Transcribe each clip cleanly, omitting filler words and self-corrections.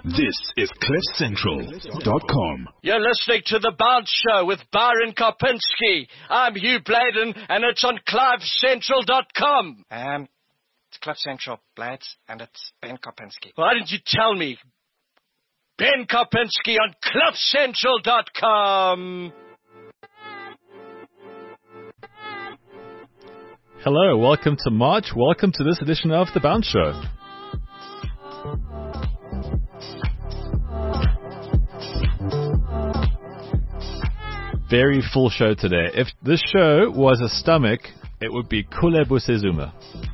This is CliffCentral.com. You're listening to The Bounce Show with Byron Kopinski. I'm Hugh Bladen, and it's on CliffCentral.com. It's Cliff Central, Blades, and it's Ben Kopinski. Why didn't you tell me? Ben Kopinski on CliffCentral.com. Hello, welcome to March. Welcome to this edition of The Bounce Show. Very full show today. If this show was a stomach, it would be Kule Busezuma.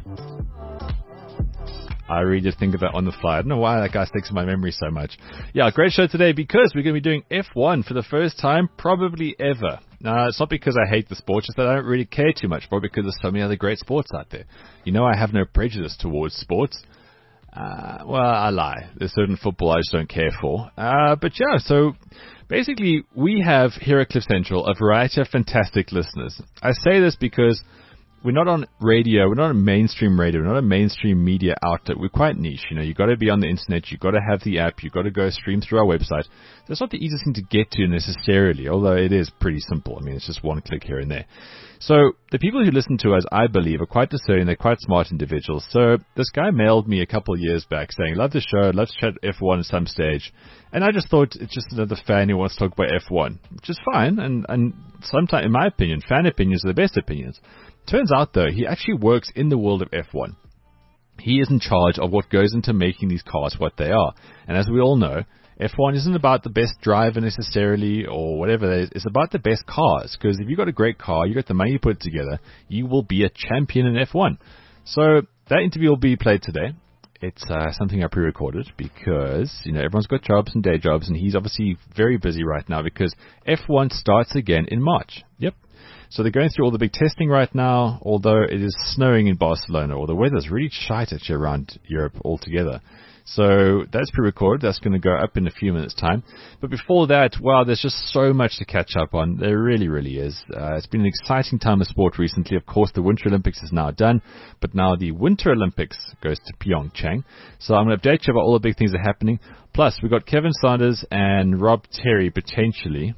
I really did think of that on the fly. I don't know why that guy sticks in my memory so much. Yeah, great show today because we're going to be doing F1 for the first time probably ever. Now, it's not because I hate the sport, just that I don't really care too much for it because there's so many other great sports out there. You know I have no prejudice towards sports. Well, I lie. There's certain football I just don't care for. But yeah, so basically we have here at Cliff Central a variety of fantastic listeners. I say this because we're not on radio, we're not on mainstream radio, we're not a mainstream media outlet. We're quite niche. You know, you've got to be on the internet, you've got to have the app, you've got to go stream through our website. So it's not the easiest thing to get to necessarily, although it is pretty simple. I mean, it's just one click here and there. So the people who listen to us, I believe, are quite discerning, they're quite smart individuals. So this guy mailed me a couple of years back saying, love the show, let's chat F1 at some stage. And I just thought it's just another fan who wants to talk about F1, which is fine. And sometimes, in my opinion, fan opinions are the best opinions. Turns out, though, he actually works in the world of F1. He is in charge of what goes into making these cars what they are. And as we all know, F1 isn't about the best driver necessarily or whatever it is. It's about the best cars. Because if you've got a great car, you've got the money to put it together, you will be a champion in F1. So that interview will be played today. It's something I pre-recorded because, you know, everyone's got jobs and day jobs, and he's obviously very busy right now because F1 starts again in March. Yep. So they're going through all the big testing right now, although it is snowing in Barcelona, or the weather's really shite actually around Europe altogether. So that's pre-recorded. That's going to go up in a few minutes' time. But before that, wow, there's just so much to catch up on. There really, really is. It's been an exciting time of sport recently. Of course, the Winter Olympics is now done, but now the Winter Olympics goes to Pyeongchang. So I'm going to update you about all the big things that are happening. Plus, we've got Kevin Sanders and Rob Terry potentially.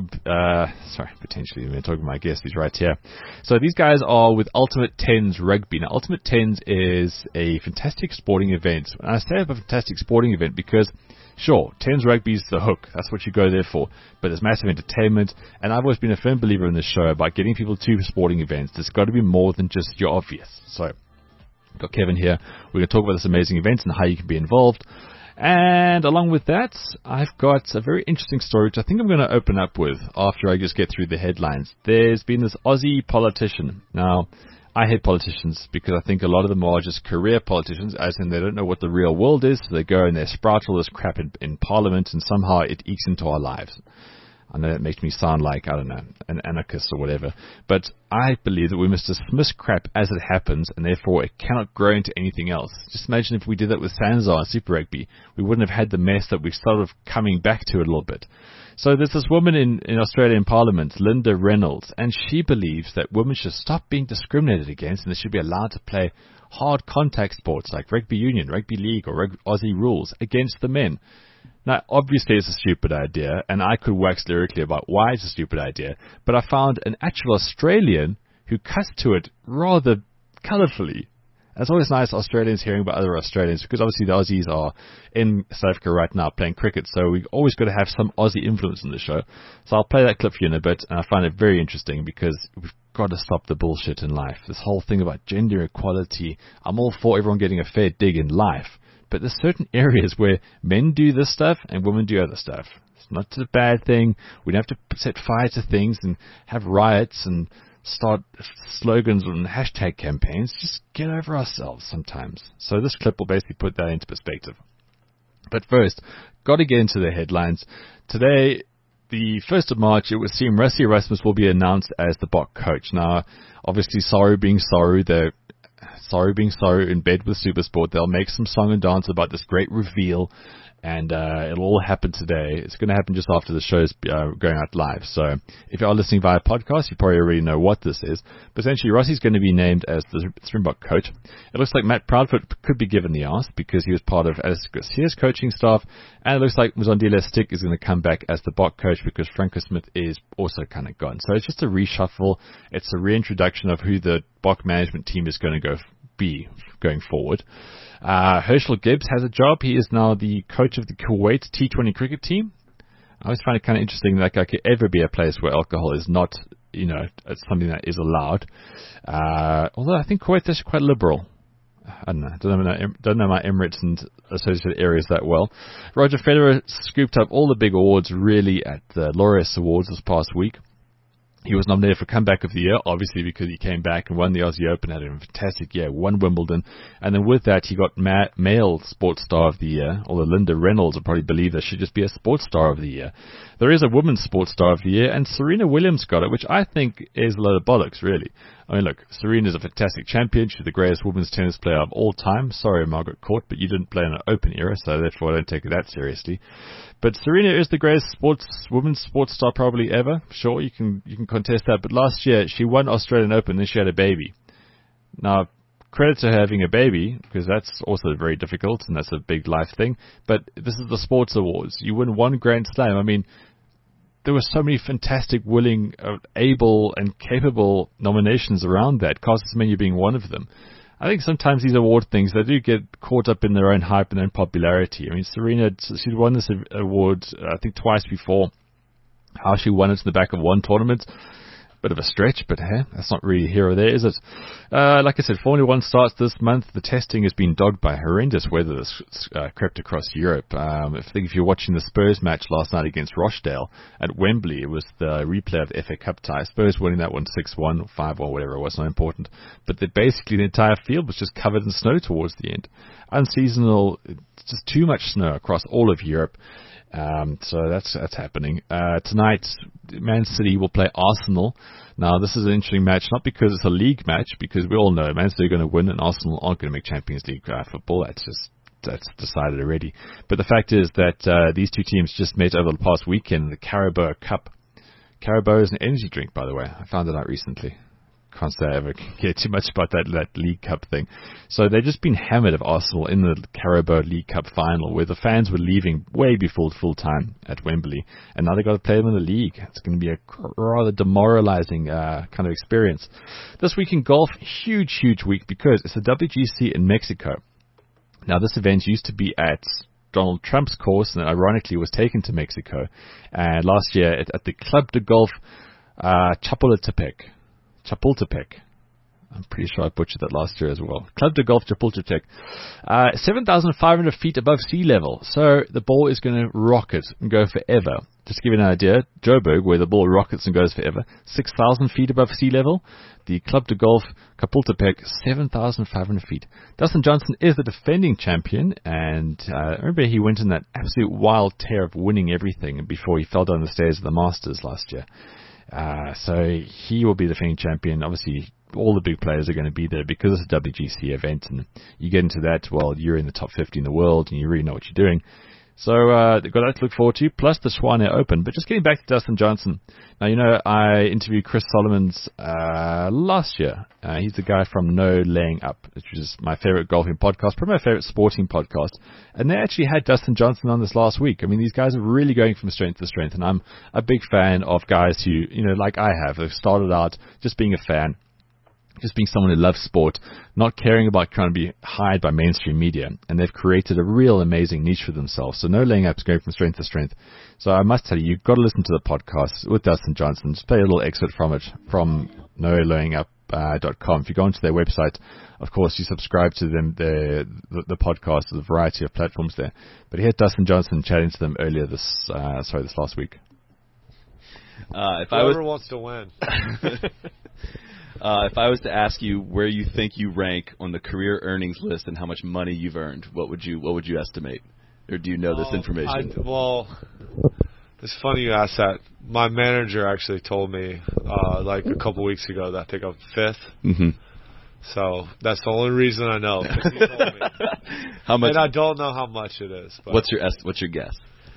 Potentially, we're talking to my guest, he's right here. So these guys are with Ultimate Tens Rugby. Now, Ultimate Tens is a fantastic sporting event. And I say a fantastic sporting event because, sure, Tens Rugby is the hook. That's what you go there for. But there's massive entertainment. And I've always been a firm believer in this show about getting people to sporting events. There's got to be more than just your obvious. So, got Kevin here. We're going to talk about this amazing event and how you can be involved. And along with that, I've got a very interesting story, which I think I'm going to open up with after I just get through the headlines. There's been this Aussie politician. Now, I hate politicians because I think a lot of them are just career politicians, as in they don't know what the real world is, so they go and they sprout all this crap in Parliament, and somehow it ekes into our lives. I know that makes me sound like, I don't know, an anarchist or whatever. But I believe that we must dismiss crap as it happens, and therefore it cannot grow into anything else. Just imagine if we did that with Sanzar and Super Rugby. We wouldn't have had the mess that we're sort of coming back to a little bit. So there's this woman in Australian Parliament, Linda Reynolds, and she believes that women should stop being discriminated against and they should be allowed to play hard contact sports like rugby union, rugby league, or Aussie rules against the men. Now, obviously it's a stupid idea, and I could wax lyrically about why it's a stupid idea, but I found an actual Australian who cuts to it rather colourfully. And it's always nice Australians hearing about other Australians, because obviously the Aussies are in South Africa right now playing cricket, so we've always got to have some Aussie influence in the show. So I'll play that clip for you in a bit, and I find it very interesting, because we've got to stop the bullshit in life. This whole thing about gender equality, I'm all for everyone getting a fair dig in life. But there's certain areas where men do this stuff and women do other stuff. It's not a bad thing. We don't have to set fire to things and have riots and start slogans and hashtag campaigns. Just get over ourselves sometimes. So this clip will basically put that into perspective. But first, got to get into the headlines. Today, the 1st of March, it would seem Rassie Erasmus will be announced as the Bok coach. Now, obviously, Saru being Saru, they're Saru being Saru in bed with Supersport. They'll make some song and dance about this great reveal. And it'll all happen today. It's going to happen just after the show's going out live. So if you are listening via podcast, you probably already know what this is. But essentially, Rossi's going to be named as the Springbok coach. It looks like Matt Proudfoot could be given the ask because he was part of Alice Garcia's coaching staff. And it looks like Mzondile Stick is going to come back as the Bok coach because Franco Smith is also kind of gone. So it's just a reshuffle. It's a reintroduction of who the Bok management team is going to be going forward. Herschel Gibbs has a job. He is now the coach of the Kuwait T20 cricket team. I always find it kind of interesting that there could ever be a place where alcohol is not, it's something that is allowed. Although I think Kuwait is quite liberal. I don't know. Don't know my Emirates and associated areas that well. Roger Federer scooped up all the big awards really at the Laureus Awards this past week. He was nominated for Comeback of the Year, obviously because he came back and won the Aussie Open, had a fantastic year, won Wimbledon, and then with that he got Male Sports Star of the Year, although Linda Reynolds will probably believe there should just be a Sports Star of the Year. There is a Women's Sports Star of the Year, and Serena Williams got it, which I think is a load of bollocks, really. I mean, look, Serena's a fantastic champion. She's the greatest women's tennis player of all time. Sorry, Margaret Court, but you didn't play in an Open era, so therefore I don't take it that seriously. But Serena is the greatest women's sports star probably ever. Sure, you can contest that. But last year she won Australian Open, then she had a baby. Now, credit to her having a baby, because that's also very difficult and that's a big life thing. But this is the sports awards. You win one Grand Slam. I mean, there were so many fantastic, willing, able, and capable nominations around that. Costas Menu being one of them. I think sometimes these award things, they do get caught up in their own hype and their own popularity. I mean, Serena, she'd won this award, I think, twice before. How she won it in the back of one tournament. Bit of a stretch, but hey, that's not really here or there, is it? Like I said, Formula 1 starts this month. The testing has been dogged by horrendous weather that's crept across Europe. If you're watching the Spurs match last night against Rochdale at Wembley, it was the replay of the FA Cup tie. Spurs winning that one 6-1, 5-1, whatever it was, not important. But basically the entire field was just covered in snow towards the end. Unseasonal, just too much snow across all of Europe. So that's happening. Tonight, Man City will play Arsenal. Now, this is an interesting match, not because it's a league match, because we all know Man City are going to win and Arsenal aren't going to make Champions League football. That's decided already. But the fact is that these two teams just met over the past weekend in the Carabao Cup. Carabao is an energy drink, by the way. I found it out recently. Can't say I ever care too much about that League Cup thing. So they've just been hammered of Arsenal in the Carabao League Cup final, where the fans were leaving way before full time at Wembley, and now they've got to play them in the league. It's going to be a rather demoralizing kind of experience. This week in golf, huge week, because it's the WGC in Mexico. Now, this event used to be at Donald Trump's course, and ironically was taken to Mexico. And last year at the Club de Golf Chapultepec. I'm pretty sure I butchered that last year as well. Club de Golf Chapultepec. 7,500 feet above sea level. So the ball is going to rocket and go forever. Just to give you an idea, Joburg, where the ball rockets and goes forever, 6,000 feet above sea level. The Club de Golf Chapultepec, 7,500 feet. Dustin Johnson is the defending champion, and remember he went in that absolute wild tear of winning everything before he fell down the stairs of the Masters last year. So he will be the defending champion. Obviously, all the big players are going to be there because it's a WGC event, and you get into that, well, you're in the top 50 in the world, and you really know what you're doing. So they've got that to look forward to, plus the Swan Air Open. But just getting back to Dustin Johnson. Now, I interviewed Chris Solomons last year. He's the guy from No Laying Up, which is my favorite golfing podcast, probably my favorite sporting podcast. And they actually had Dustin Johnson on this last week. I mean, these guys are really going from strength to strength. And I'm a big fan of guys who, like I have started out just being a fan. Just being someone who loves sport, not caring about trying to be hired by mainstream media, and they've created a real amazing niche for themselves. So No Laying Up is going from strength to strength. So I must tell you, you've got to listen to the podcast with Dustin Johnson. Just play a little excerpt from it from nolayingup.com. If you go onto their website, of course, you subscribe to them, the podcast, there's a variety of platforms there. But here's Dustin Johnson chatting to them earlier this last week. Whoever wants to win. If I was to ask you where you think you rank on the career earnings list and how much money you've earned, what would you estimate? Or do you know this information? It's funny you ask that. My manager actually told me like a couple weeks ago that I think I'm fifth. Mm-hmm. So that's the only reason I know. 'cause he told me. How much? And I don't know how much it is. But What's your guess?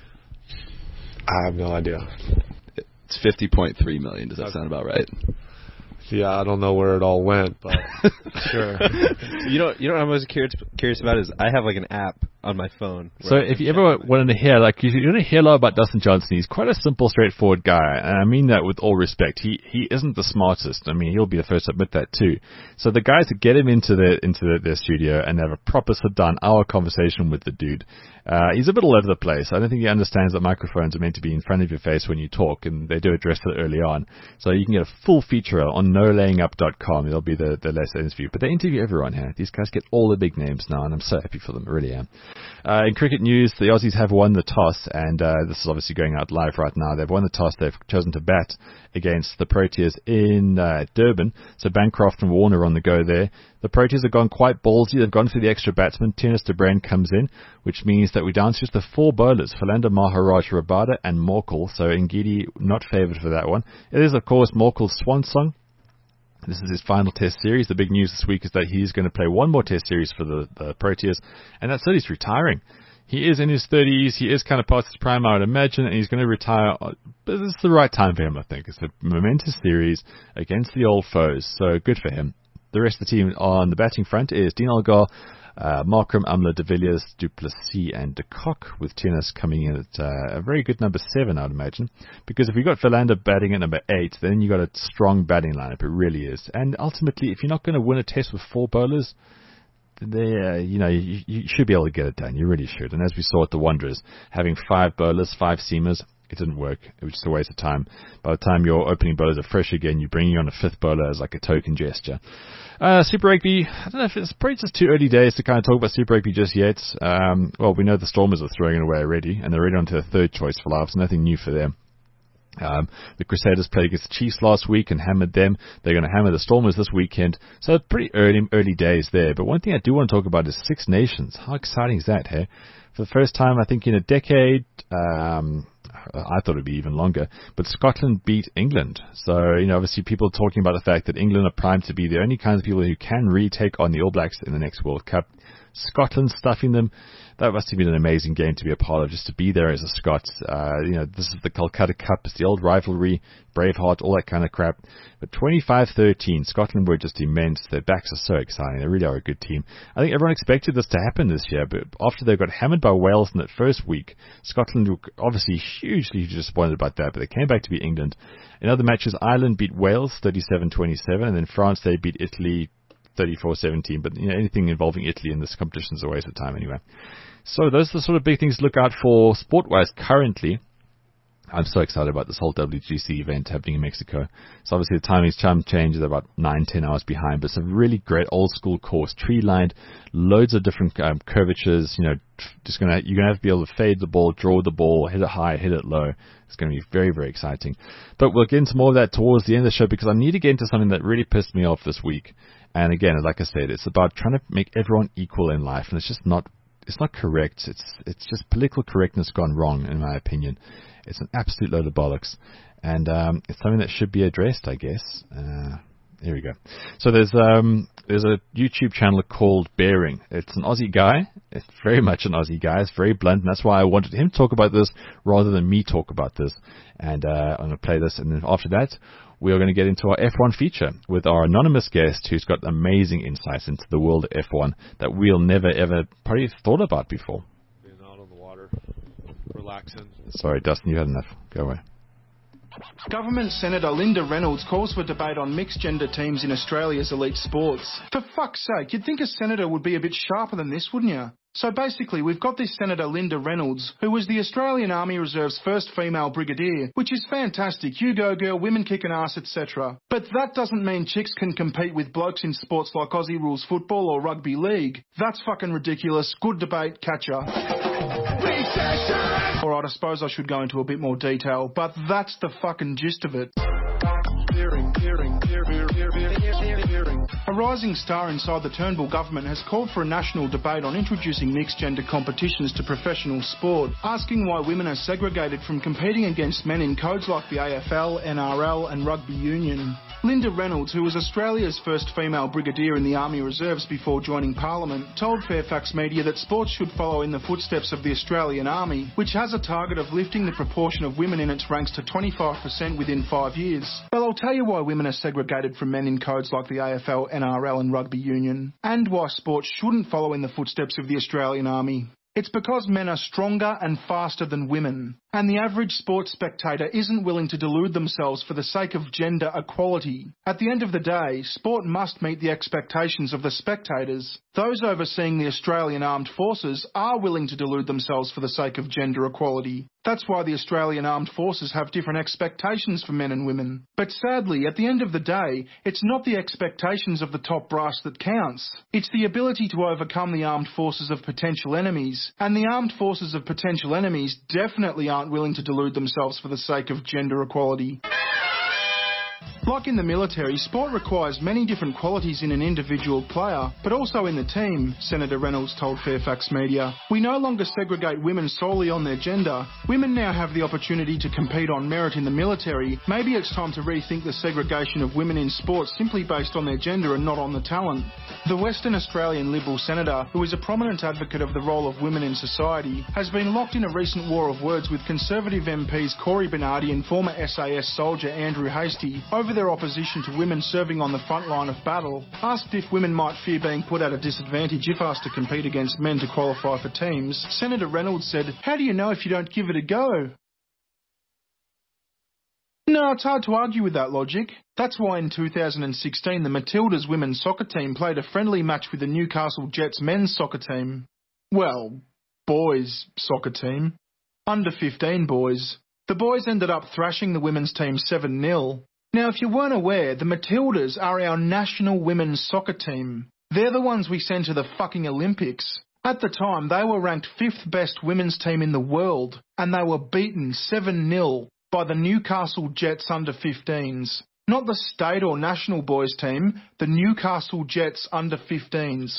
I have no idea. It's $50.3 million. Does that sound about right? Yeah, I don't know where it all went, but sure. You know what I'm most curious about is I have like an app on my phone. So if you ever wanted to hear, like, you're going to hear a lot about Dustin Johnson. He's quite a simple, straightforward guy, and I mean that with all respect. He isn't the smartest. I mean, he'll be the first to admit that too. So the guys that get him into their studio and have a proper sit-down hour conversation with the dude, he's a bit all over the place. I don't think he understands that microphones are meant to be in front of your face when you talk, and they do address it early on. So you can get a full feature on nolayingup.com. It'll be the latest interview. But they interview everyone here. These guys get all the big names now, and I'm so happy for them. I really am. In cricket news, the Aussies have won the toss, and this is obviously going out live right now. They've won the toss. They've chosen to bat against the Proteas in Durban. So Bancroft and Warner on the go there. The Proteas have gone quite ballsy. They've gone for the extra batsman. Tennis de Bruin comes in, which means that we're down to just the 4 bowlers, Philander, Maharaj, Rabada, and Morkel. So Ngidi not favoured for that one. It is, of course, Morkel's swan song. This is his final test series. The big news this week is that he's going to play one more test series for the Proteas, and that's it. He's retiring. He is in his 30s. He is kind of past his prime, I would imagine, and he's going to retire. But it's the right time for him, I think. It's a momentous series against the old foes, so good for him. The rest of the team on the batting front is Dean Elgar, Markram, Amla, de Villiers, Du Plessis, and de Kock, with Tennis coming in at a very good number 7, I would imagine. Because if you've got Philander batting at number 8, then you've got a strong batting lineup. It really is. And ultimately, if you're not going to win a test with 4 bowlers, you should be able to get it done. You really should. And as we saw at the Wanderers, having 5 bowlers, 5 seamers, it didn't work. It was just a waste of time. By the time your opening bowlers are fresh again, you're bringing on a 5th bowler as like a token gesture. Super Rugby, I don't know if it's probably just too early days to kind of talk about Super Rugby just yet. Well, we know the Stormers are throwing it away already, and they're already on to their 3rd choice for life, so nothing new for them. The Crusaders played against the Chiefs last week and hammered them. They're going to hammer the Stormers this weekend. So pretty early days there. But one thing I do want to talk about is Six Nations. How exciting is that, hey? For the first time, I think, in a decade, I thought it'd be even longer, but Scotland beat England. So, obviously people are talking about the fact that England are primed to be the only kinds of people who can retake on the All Blacks in the next World Cup. Scotland stuffing them. That must have been an amazing game to be a part of, just to be there as a Scot. This is the Calcutta Cup. It's the old rivalry, Braveheart, all that kind of crap. But 25-13, Scotland were just immense. Their backs are so exciting. They really are a good team. I think everyone expected this to happen this year, but after they got hammered by Wales in that first week, Scotland were obviously hugely disappointed about that, but they came back to beat England. In other matches, Ireland beat Wales 37-27, and then France, they beat Italy 34-17, but anything involving Italy in this competition is a waste of time anyway. So those are the sort of big things to look out for sport-wise currently. I'm so excited about this whole WGC event happening in Mexico. So obviously the timing's changed, they're about 9-10 hours behind, but it's a really great old school course, tree-lined, loads of different curvatures. You're gonna have to be able to fade the ball, draw the ball, hit it high, hit it low. It's going to be very, very exciting. But we'll get into more of that towards the end of the show, because I need to get into something that really pissed me off this week. And again, like I said, it's about trying to make everyone equal in life, and it's just not correct. It's just political correctness gone wrong, in my opinion. It's an absolute load of bollocks, and it's something that should be addressed, I guess. Here we go. So there's a YouTube channel called Bearing. It's an Aussie guy. It's very much an Aussie guy. It's very blunt, and that's why I wanted him to talk about this rather than me talk about this. And I'm going to play this, and then after that, we are going to get into our F1 feature with our anonymous guest who's got amazing insights into the world of F1 that we'll never, ever probably thought about before. Being out on the water, relaxing. Sorry, Dustin, you had enough. Go away. Government Senator Linda Reynolds calls for debate on mixed-gender teams in Australia's elite sports. For fuck's sake, you'd think a senator would be a bit sharper than this, wouldn't you? So basically, we've got this Senator Linda Reynolds, who was the Australian Army Reserve's first female brigadier, which is fantastic. You go girl, women kicking ass, etc. But that doesn't mean chicks can compete with blokes in sports like Aussie Rules football or rugby league. That's fucking ridiculous. Good debate, catch ya. Alright, I suppose I should go into a bit more detail, but that's the fucking gist of it. A rising star inside the Turnbull government has called for a national debate on introducing mixed-gender competitions to professional sport, asking why women are segregated from competing against men in codes like the AFL, NRL and Rugby Union. Linda Reynolds, who was Australia's first female brigadier in the Army Reserves before joining Parliament, told Fairfax Media that sports should follow in the footsteps of the Australian Army, which has a target of lifting the proportion of women in its ranks to 25% within 5 years. Well, I'll tell you why women are segregated from men in codes like the AFL, NRL and Rugby Union, and why sports shouldn't follow in the footsteps of the Australian Army. It's because men are stronger and faster than women, and the average sports spectator isn't willing to delude themselves for the sake of gender equality. At the end of the day, sport must meet the expectations of the spectators. Those overseeing the Australian Armed Forces are willing to delude themselves for the sake of gender equality. That's why the Australian Armed Forces have different expectations for men and women. But sadly, at the end of the day, it's not the expectations of the top brass that counts. It's the ability to overcome the armed forces of potential enemies. And the armed forces of potential enemies definitely aren't willing to delude themselves for the sake of gender equality. Like in the military, sport requires many different qualities in an individual player, but also in the team, Senator Reynolds told Fairfax Media. We no longer segregate women solely on their gender. Women now have the opportunity to compete on merit in the military. Maybe it's time to rethink the segregation of women in sport simply based on their gender and not on the talent. The Western Australian Liberal Senator, who is a prominent advocate of the role of women in society, has been locked in a recent war of words with Conservative MPs Cory Bernardi and former SAS soldier Andrew Hastie over their opposition to women serving on the front line of battle. Asked if women might fear being put at a disadvantage if asked to compete against men to qualify for teams, Senator Reynolds said, "How do you know if you don't give it a go?" No, it's hard to argue with that logic. That's why in 2016 the Matildas women's soccer team played a friendly match with the Newcastle Jets men's soccer team. Well, boys' soccer team. Under 15 boys. The boys ended up thrashing the women's team 7-0. Now, if you weren't aware, the Matildas are our national women's soccer team. They're the ones we send to the fucking Olympics. At the time, they were ranked 5th best women's team in the world, and they were beaten 7-0 by the Newcastle Jets under 15s. Not the state or national boys team, the Newcastle Jets under 15s.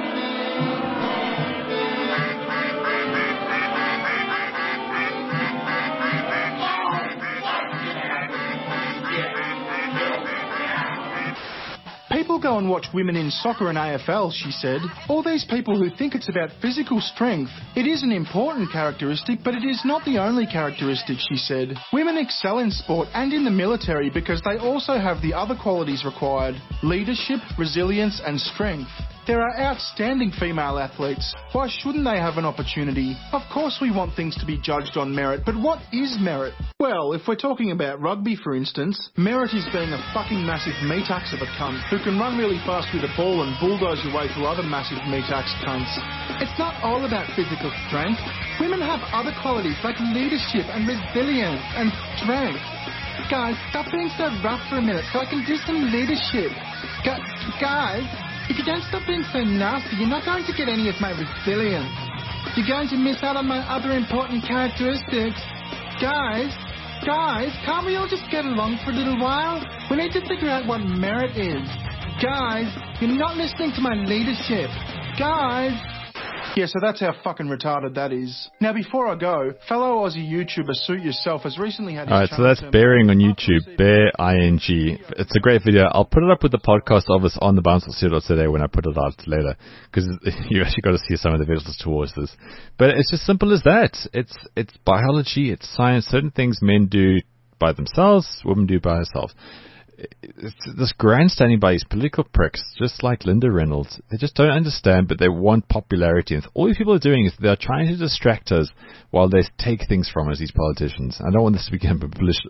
People go and watch women in soccer and AFL, she said. All these people who think it's about physical strength. It is an important characteristic, but it is not the only characteristic, she said. Women excel in sport and in the military because they also have the other qualities required: leadership, resilience and strength. There are outstanding female athletes. Why shouldn't they have an opportunity? Of course we want things to be judged on merit, but what is merit? Well, if we're talking about rugby, for instance, merit is being a fucking massive meat-axe of a cunt who can run really fast with a ball and bulldoze your way through other massive meat-axe cunts. It's not all about physical strength. Women have other qualities like leadership and resilience and strength. Guys, stop being so rough for a minute so I can do some leadership. Guys, if you don't stop being so nasty, you're not going to get any of my resilience. You're going to miss out on my other important characteristics. Guys, can't we all just get along for a little while? We need to figure out what merit is. Guys, you're not listening to my leadership. Guys. Yeah, so that's how fucking retarded that is. Now, before I go, fellow Aussie YouTuber Suit Yourself has recently had his Alright, so that's Bearing on YouTube, Bear ING. It's a great video. I'll put it up with the podcast of us on the bounce.co.za when I put it out later, because you actually got to see some of the visuals towards this. But it's as simple as that. It's biology, it's science. Certain things men do by themselves, women do by themselves. It's this grandstanding by these political pricks, just like Linda Reynolds. They just don't understand, but they want popularity. And all these people are doing is they're trying to distract us while they take things from us, these politicians. I don't want this to become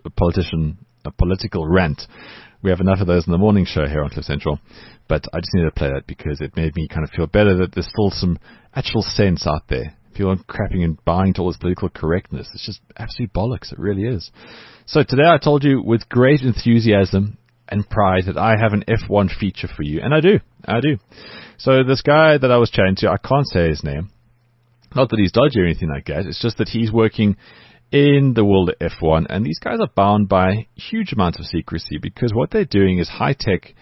a political rant. We have enough of those in the morning show here on Cliff Central. But I just needed to play that because it made me kind of feel better that there's still some actual sense out there. People aren't crapping and buying to all this political correctness. It's just absolute bollocks. It really is. So today I told you with great enthusiasm and pride that I have an F1 feature for you. And I do. So this guy that I was chatting to, I can't say his name. Not that he's dodgy or anything like that. It's just that he's working in the world of F1. And these guys are bound by huge amounts of secrecy because what they're doing is high-tech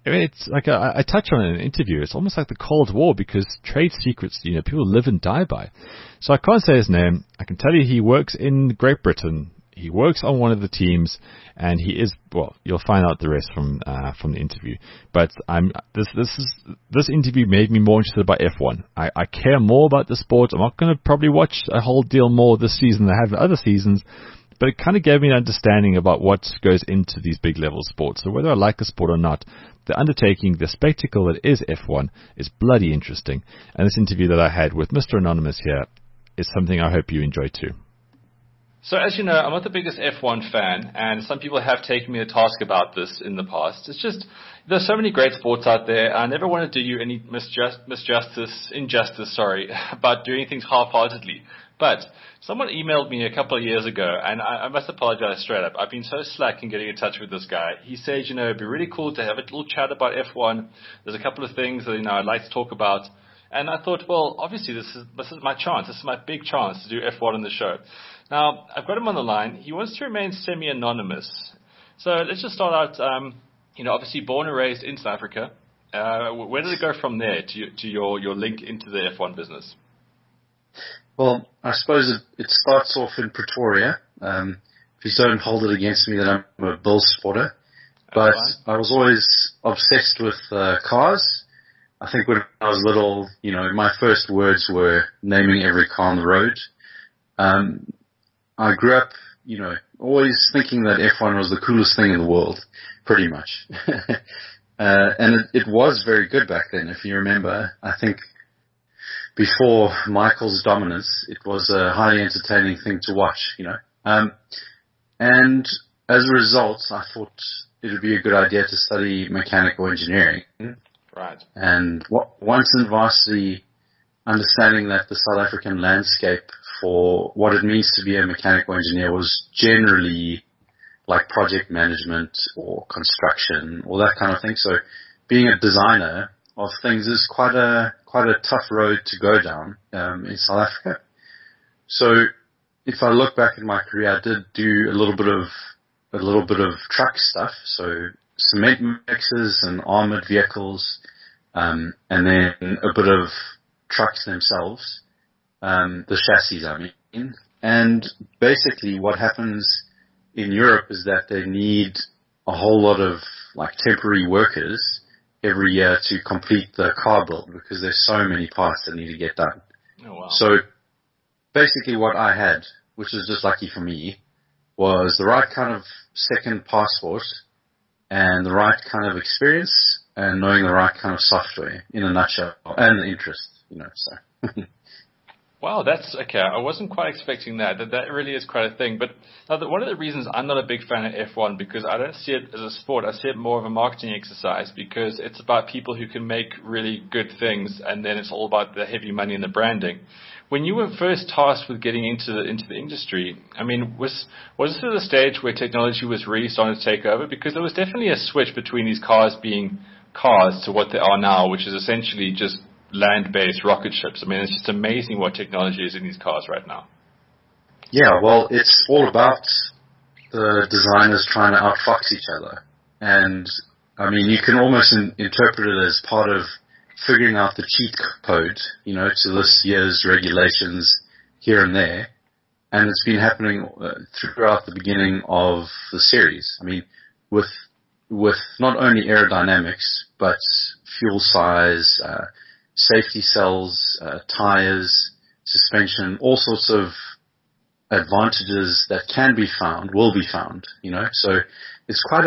I mean, it's like I touch on it in an interview. It's almost like the Cold War because trade secrets, people live and die by. So I can't say his name. I can tell you he works in Great Britain. He works on one of the teams, and he is, well, you'll find out the rest from the interview. But this interview made me more interested about F1. I care more about the sport. I'm not going to probably watch a whole deal more this season than I have in other seasons. But it kind of gave me an understanding about what goes into these big level sports. So whether I like the sport or not, the undertaking, the spectacle that is F1 is bloody interesting. And this interview that I had with Mr. Anonymous here is something I hope you enjoy too. So as you know, I'm not the biggest F1 fan, and some people have taken me to task about this in the past. It's just, there's so many great sports out there. I never want to do you any injustice, about doing things half-heartedly. But someone emailed me a couple of years ago, and I must apologize straight up. I've been so slack in getting in touch with this guy. He said, it'd be really cool to have a little chat about F1. There's a couple of things that, I'd like to talk about. And I thought, well, obviously this is my chance. This is my big chance to do F1 on the show. Now, I've got him on the line. He wants to remain semi-anonymous. So let's just start out, obviously born and raised in South Africa. Where did it go from there to your link into the F1 business? Well, I suppose it starts off in Pretoria. Please don't hold it against me that I'm a Bull supporter. But I was always obsessed with cars. I think when I was little, my first words were naming every car on the road. I grew up, always thinking that F1 was the coolest thing in the world, pretty much. And it was very good back then, if you remember. I think before Michael's dominance, it was a highly entertaining thing to watch, And as a result, I thought it would be a good idea to study mechanical engineering. Right. And once in varsity, understanding that the South African landscape for what it means to be a mechanical engineer was generally like project management or construction or that kind of thing. So being a designer of things is quite a tough road to go down in South Africa. So if I look back in my career, I did do a little bit of truck stuff. So cement mixers and armored vehicles, and then a bit of trucks themselves, the chassis, I mean. And basically what happens in Europe is that they need a whole lot of like temporary workers every year to complete the car build because there's so many parts that need to get done. Oh, wow. So basically what I had, which is just lucky for me, was the right kind of second passport and the right kind of experience and knowing the right kind of software in a nutshell and the interest, so. Wow, that's okay. I wasn't quite expecting that. That really is quite a thing. But one of the reasons I'm not a big fan of F1 because I don't see it as a sport. I see it more of a marketing exercise because it's about people who can make really good things, and then it's all about the heavy money and the branding. When you were first tasked with getting into the industry, I mean, was this at a stage where technology was really starting to take over? Because there was definitely a switch between these cars being cars to what they are now, which is essentially just land-based rocket ships. I mean, it's just amazing what technology is in these cars right now. Yeah, well, it's all about the designers trying to outfox each other. And, I mean, you can almost interpret it as part of figuring out the cheat code, to this year's regulations here and there. And it's been happening throughout the beginning of the series. I mean, with not only aerodynamics, but fuel size, safety cells, tires, suspension, all sorts of advantages that can be found, will be found, So it's quite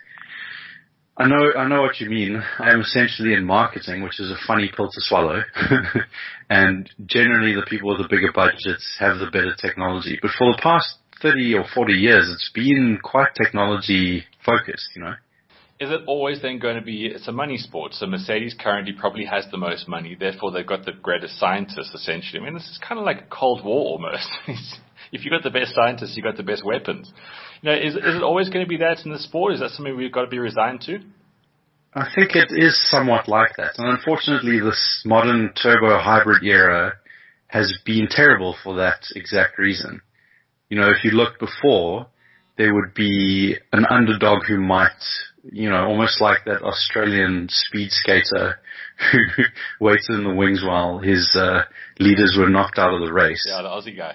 I know what you mean. I'm essentially in marketing, which is a funny pill to swallow. And generally the people with the bigger budgets have the better technology. But for the past 30 or 40 years, it's been quite technology focused, Is it always then going to be, it's a money sport, so Mercedes currently probably has the most money, therefore they've got the greatest scientists, essentially. I mean, this is kind of like a Cold War almost. If you've got the best scientists, you've got the best weapons. Is it always going to be that in the sport? Is that something we've got to be resigned to? I think it is somewhat like that. And unfortunately, this modern turbo hybrid era has been terrible for that exact reason. If you look before, there would be an underdog who might, almost like that Australian speed skater who waited in the wings while his leaders were knocked out of the race. Yeah, the Aussie guy.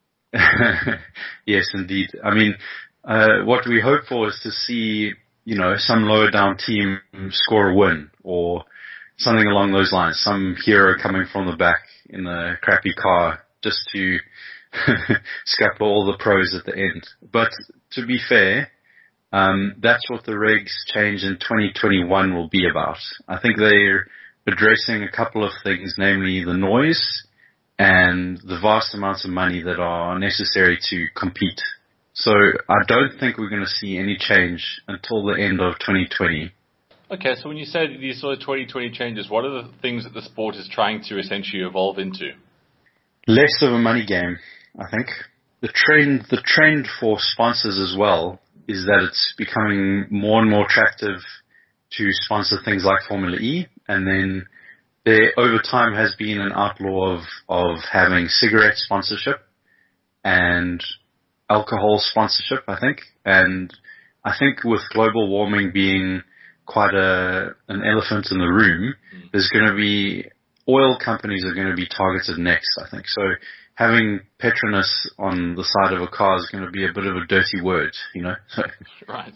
Yes, indeed. I mean, what we hope for is to see, some lower down team score a win or something along those lines. Some hero coming from the back in a crappy car just to scupper all the pros at the end. But to be fair, that's what the regs change in 2021 will be about. I think they're addressing a couple of things, namely the noise and the vast amounts of money that are necessary to compete. So I don't think we're going to see any change until the end of 2020. Okay, so when you say these sort of 2020 changes, what are the things that the sport is trying to essentially evolve into? Less of a money game, I think. The trend for sponsors as well is that it's becoming more and more attractive to sponsor things like Formula E, and then there over time has been an outlaw of having cigarette sponsorship and alcohol sponsorship, I think. And I think with global warming being quite an elephant in the room, there's going to be oil companies are going to be targeted next, I think. So having Petronas on the side of a car is going to be a bit of a dirty word, So. Right.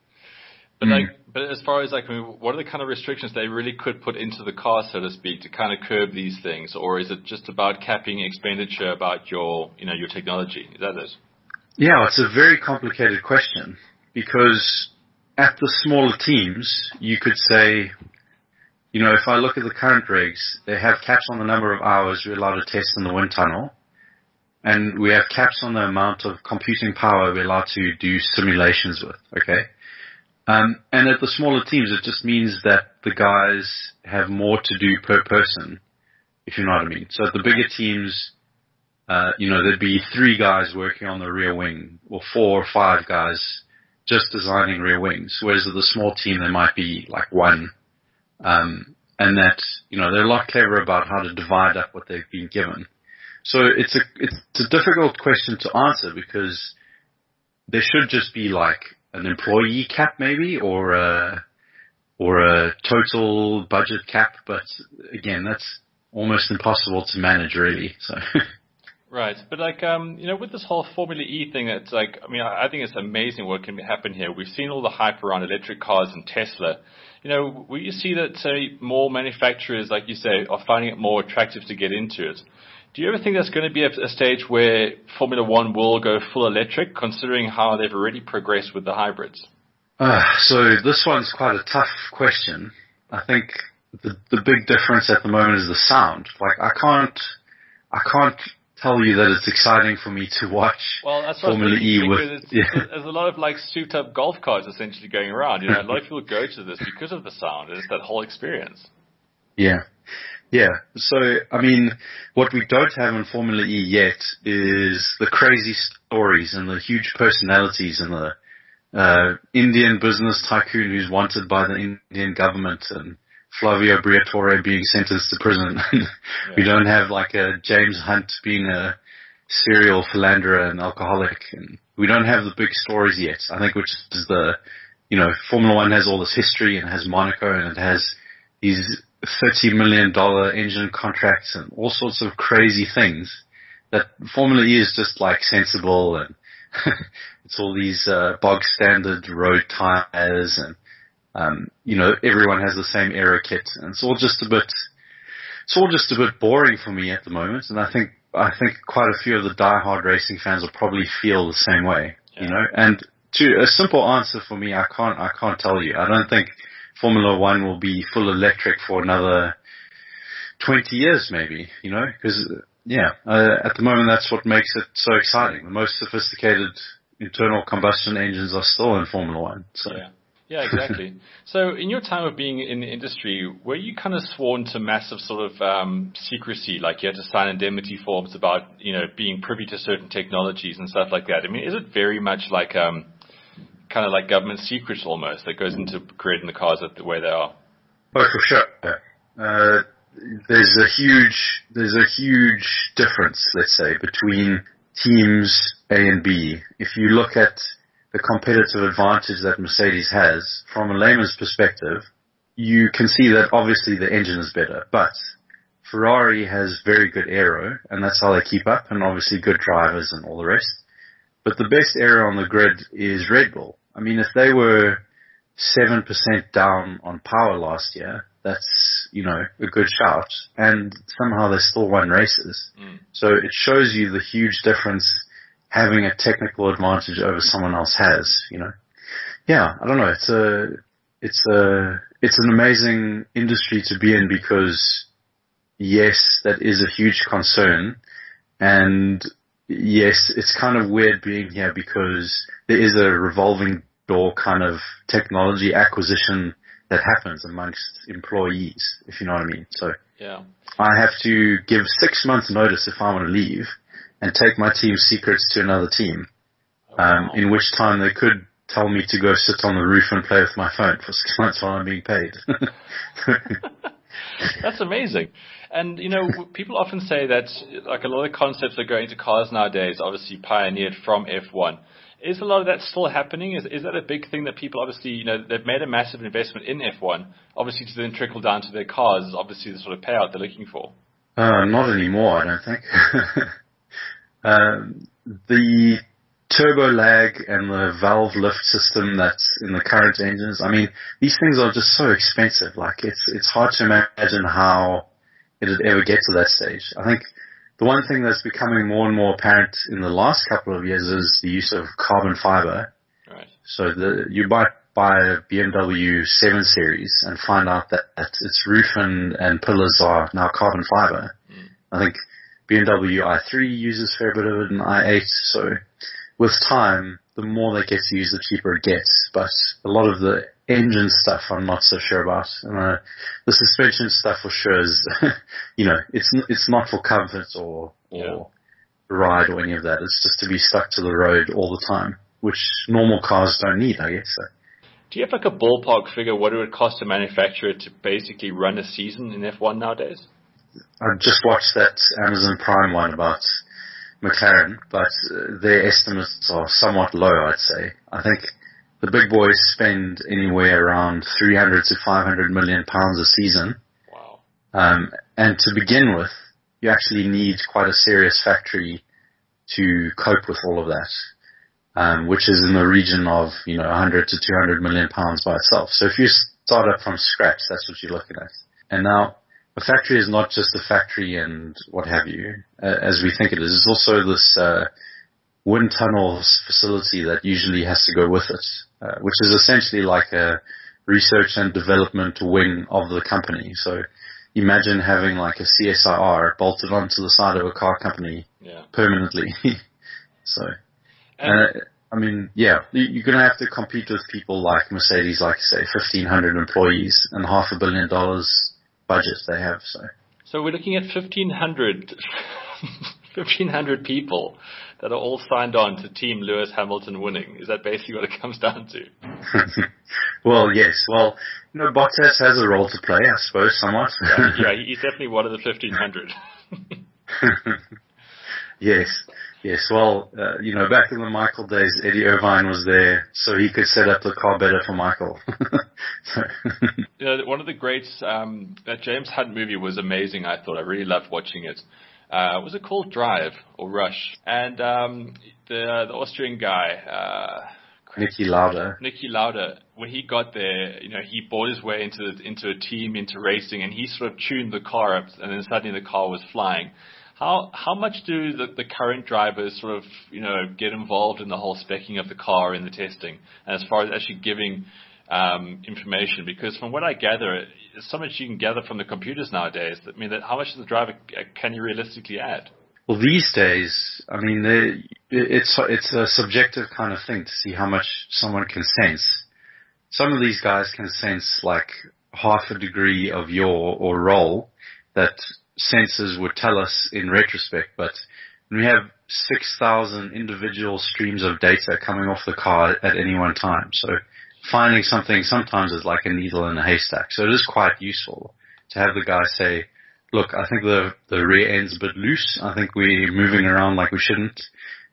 But but as far as what are the kind of restrictions they really could put into the car, so to speak, to kind of curb these things, or is it just about capping expenditure about your technology? Is that it? Yeah, it's a very complicated question because at the smaller teams, you could say, if I look at the current regs, they have caps on the number of hours we're allowed to test in the wind tunnel, and we have caps on the amount of computing power we're allowed to do simulations with, okay? And at the smaller teams, it just means that the guys have more to do per person, if you know what I mean. So at the bigger teams, there'd be 3 guys working on the rear wing, or 4 or 5 guys just designing rear wings, whereas at the small team there might be like 1. And that, they're a lot cleverer about how to divide up what they've been given. So it's a difficult question to answer because there should just be like an employee cap maybe, or a total budget cap, but again, that's almost impossible to manage really, so. Right, but with this whole Formula E thing, it's I think it's amazing what can happen here. We've seen all the hype around electric cars and Tesla. Will you see that, say, more manufacturers, like you say, are finding it more attractive to get into it? Do you ever think there's going to be a stage where Formula One will go full electric, considering how they've already progressed with the hybrids? So this one's quite a tough question. I think the big difference at the moment is the sound. Like I can't tell you that it's exciting for me to watch Formula E with. There's a lot of souped up golf carts essentially going around. A lot of people go to this because of the sound. It's that whole experience. Yeah. So what we don't have in Formula E yet is the crazy stories and the huge personalities and the Indian business tycoon who's wanted by the Indian government and Flavio Briatore being sentenced to prison. We don't have a James Hunt being a serial philanderer and alcoholic, and we don't have the big stories yet. I think which is Formula One has all this history and it has Monaco and it has these $30 million engine contracts and all sorts of crazy things that Formula E is just sensible and it's all these bog standard road tires and everyone has the same aero kit, and it's all just a bit boring for me at the moment. And I think quite a few of the diehard racing fans will probably feel the same way, And to a simple answer for me, I can't tell you. I don't think Formula One will be full electric for another 20 years, maybe. Because at the moment that's what makes it so exciting. The most sophisticated internal combustion engines are still in Formula One. So. Yeah, exactly. So in your time of being in the industry, were you kind of sworn to massive sort of secrecy, like you had to sign indemnity forms about, being privy to certain technologies and stuff like that? Is it very much kind of like government secrets almost that goes into creating the cars the way they are? Oh, for sure. There's a huge difference, let's say, between teams A and B. If you look at the competitive advantage that Mercedes has, from a layman's perspective, you can see that obviously the engine is better, but Ferrari has very good aero, and that's how they keep up, and obviously good drivers and all the rest. But the best aero on the grid is Red Bull. I mean, if they were 7% down on power last year, that's, a good shout, and somehow they still won races. So it shows you the huge difference having a technical advantage over someone else has, Yeah, I don't know. It's an amazing industry to be in because, yes, that is a huge concern. And yes, it's kind of weird being here because there is a revolving door kind of technology acquisition that happens amongst employees, if you know what I mean. So yeah, I have to give 6 months notice if I want to leave and take my team's secrets to another team, in which time they could tell me to go sit on the roof and play with my phone for 6 months while I'm being paid. That's amazing. And, people often say that like a lot of concepts that go into cars nowadays obviously pioneered from F1. Is a lot of that still happening? Is that a big thing that people obviously, they've made a massive investment in F1, obviously to then trickle down to their cars is obviously the sort of payout they're looking for? Not anymore, I don't think. The turbo lag and the valve lift system that's in the current engines, I mean, these things are just so expensive. Like, it's hard to imagine how it would ever get to that stage. I think the one thing that's becoming more and more apparent in the last couple of years is the use of carbon fiber. Right. So you might buy a BMW 7 Series and find out that its roof and pillars are now carbon fiber. I think BMW i3 uses a fair bit of it, and i8. So with time, the more they get to use, the cheaper it gets. But a lot of the engine stuff I'm not so sure about. And, the suspension stuff for sure is, it's not for comfort or ride or any of that. It's just to be stuck to the road all the time, which normal cars don't need, I guess. So. Do you have like a ballpark figure what it would cost to manufacture it to basically run a season in F1 nowadays? I just watched that Amazon Prime one about McLaren, but their estimates are somewhat low, I'd say. I think the big boys spend anywhere around 300 to 500 million pounds a season. Wow. And to begin with, you actually need quite a serious factory to cope with all of that, which is in the region of, 100 to 200 million pounds by itself. So if you start up from scratch, that's what you're looking at. And now, a factory is not just a factory and what have you, as we think it is. It's also this wind tunnels facility that usually has to go with it, which is essentially like a research and development wing of the company. So imagine having like a CSIR bolted onto the side of a car company permanently. So, I mean, you're going to have to compete with people like Mercedes, like say 1,500 employees and $500 million budget they have. So we're looking at 1,500 people that are all signed on to Team Lewis Hamilton winning. Is that basically what it comes down to? Well, yes. Well, Bottas has a role to play, I suppose, somewhat. Yeah, he's definitely one of the 1,500. Yes. Well, back in the Michael days, Eddie Irvine was there, so he could set up the car better for Michael. One of the greats, that James Hunt movie was amazing, I thought. I really loved watching it. Was it called Drive or Rush? And the Austrian guy, Niki Lauda. Niki Lauda, when he got there, he bought his way into a team, into racing, and he sort of tuned the car up, and then suddenly the car was flying. How much do the current drivers sort of, get involved in the whole speccing of the car and the testing, and as far as actually giving information? Because from what I gather, there's so much you can gather from the computers nowadays. I mean, how much of the driver can you realistically add? Well, these days, I mean, it's a subjective kind of thing to see how much someone can sense. Some of these guys can sense like half a degree of yaw or roll that sensors would tell us in retrospect, but we have 6,000 individual streams of data coming off the car at any one time. So finding something sometimes is like a needle in a haystack. So it is quite useful to have the guy say, look, I think the rear end's a bit loose. I think we're moving around like we shouldn't.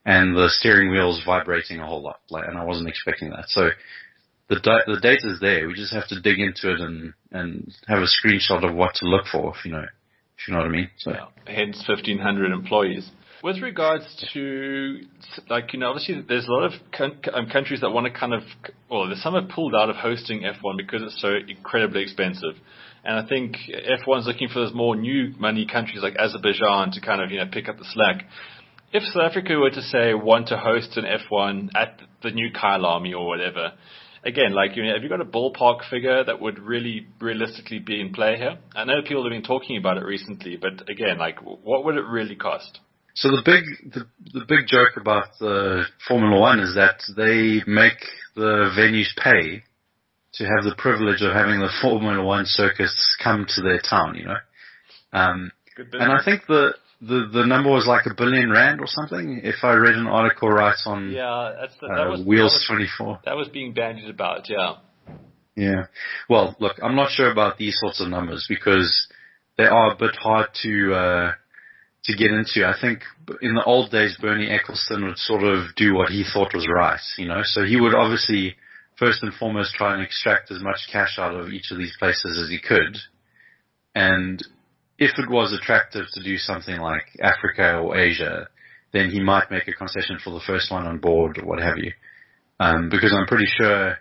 and the steering wheel's vibrating a whole lot. And I wasn't expecting that. So the data's there. We just have to dig into it and have a screenshot of what to look for, if you know what I mean. So hence 1,500 employees. With regards to, obviously there's a lot of countries that want to there's some have pulled out of hosting F1 because it's so incredibly expensive. And I think F1's looking for those more new money countries like Azerbaijan to kind of, pick up the slack. If South Africa were to say want to host an F1 at the new Kyle Army or whatever, again, have you got a ballpark figure that would really realistically be in play here? I know people have been talking about it recently, but again, what would it really cost? So the big joke about the Formula One is that they make the venues pay to have the privilege of having the Formula One circus come to their town, and I think the number was like R1 billion or something, if I read an article right on Wheels 24. That was being bandied about, yeah. Yeah. Well, look, I'm not sure about these sorts of numbers because they are a bit hard to get into. I think in the old days, Bernie Ecclestone would sort of do what he thought was right, So he would obviously, first and foremost, try and extract as much cash out of each of these places as he could. And if it was attractive to do something like Africa or Asia, then he might make a concession for the first one on board or what have you. Because I'm pretty sure,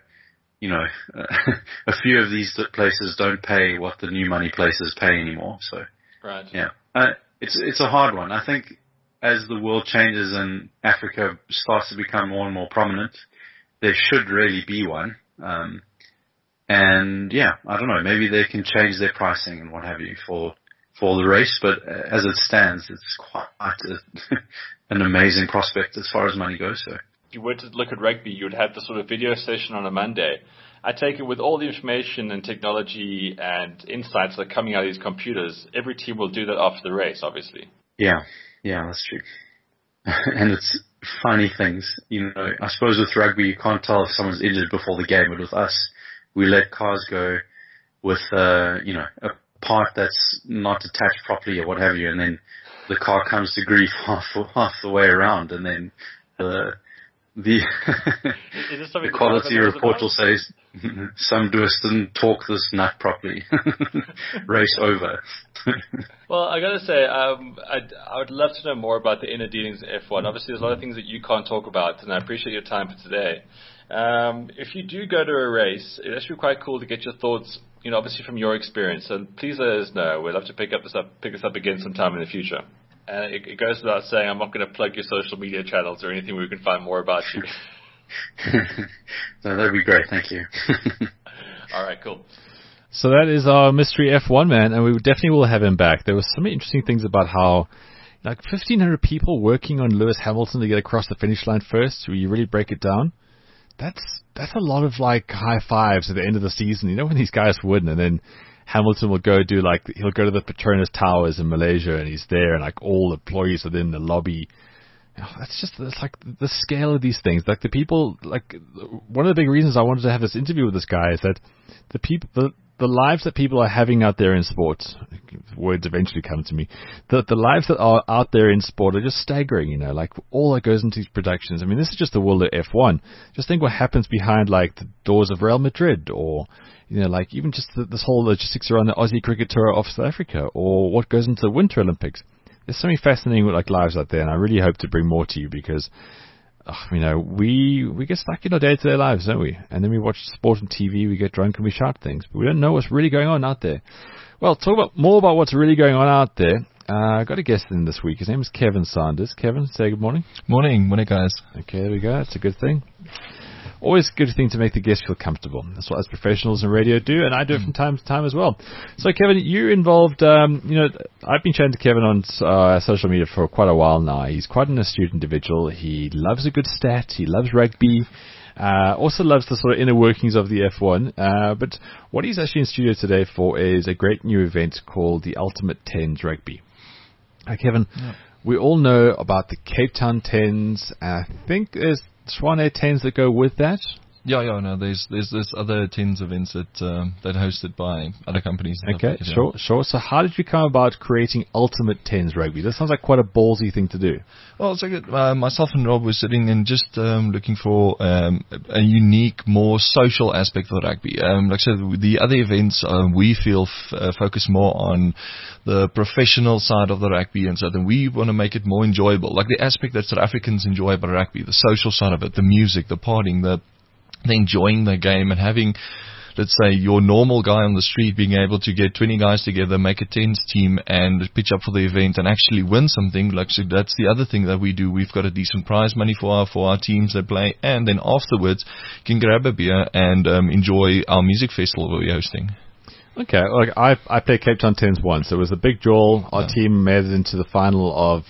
a few of these places don't pay what the new money places pay anymore. So, right. Yeah. It's a hard one. I think as the world changes and Africa starts to become more and more prominent, there should really be one. And yeah, I don't know, maybe they can change their pricing and what have you for the race, but as it stands, it's quite an amazing prospect as far as money goes. So, if you were to look at rugby, you would have the sort of video session on a Monday. I take it with all the information and technology and insights that are coming out of these computers, every team will do that after the race, obviously. Yeah, that's true. And it's funny things. I suppose with rugby, you can't tell if someone's injured before the game, but with us, we let cars go with, a part that's not attached properly or what have you, and then the car comes to grief half the way around, and then the quality report will say some Duas didn't torque this nut properly. Race over. Well, I got to say, I would love to know more about the inner dealings of F1. Obviously, there's a lot of things that you can't talk about, and I appreciate your time for today. If you do go to a race, it'd actually be quite cool to get your thoughts, obviously from your experience. So please let us know. We'd love to pick this up again sometime in the future. And it goes without saying, I'm not going to plug your social media channels or anything where we can find more about you. No, that'd be great. Thank you. All right, cool. So that is our mystery F1 man, and we definitely will have him back. There were so many interesting things about how 1,500 people working on Lewis Hamilton to get across the finish line first, where you really break it down. That's a lot of high fives at the end of the season. When these guys win, and then Hamilton will go he'll go to the Petronas Towers in Malaysia, and he's there, and all the employees are in the lobby. That's the scale of these things. The people, one of the big reasons I wanted to have this interview with this guy is that the lives that people are having out there in sports, words eventually come to me, the lives that are out there in sport are just staggering, all that goes into these productions. I mean, this is just the world of F1. Just think what happens behind, the doors of Real Madrid, or, even just this whole logistics around the Aussie Cricket Tour of South Africa, or what goes into the Winter Olympics. There's so many fascinating lives out there, and I really hope to bring more to you because, we get stuck in our day-to-day lives, don't we? And then we watch sport on TV, we get drunk and we shout things, but we don't know what's really going on out there. Well, talk more about what's really going on out there. I got a guest in this week. His name is Kevin Sanders. Kevin, say good morning. Morning, guys. Okay, there we go. That's a good thing. Always a good thing to make the guest feel comfortable. That's what us professionals in radio do, and I do it from time to time as well. So, Kevin, you're involved, I've been chatting to Kevin on social media for quite a while now. He's quite an astute individual. He loves a good stat. He loves rugby. Also loves the sort of inner workings of the F1. But what he's actually in studio today for is a great new event called the Ultimate Tens Rugby. Kevin, we all know about the Cape Town Tens. I think there's Swan Air 10s that go with that. Yeah, no, there's other tens events that hosted by other companies. Okay, sure. So how did you come about creating Ultimate Tens Rugby? That sounds like quite a ballsy thing to do. Well, it's like myself and Rob were sitting and just looking for a unique, more social aspect of rugby. Like I said, the other events we feel focus more on the professional side of the rugby, and so then we want to make it more enjoyable, like the aspect that South Africans enjoy about rugby, the social side of it, the music, the partying, the enjoying the game, and having, let's say, your normal guy on the street being able to get 20 guys together, make a tens team, and pitch up for the event and actually win something. Like, so that's the other thing that we do. We've got a decent prize money for our teams that play, and then afterwards you can grab a beer and enjoy our music festival we're hosting. Okay, like I played Cape Town Tens once. It was a big draw. Our team made it into the final of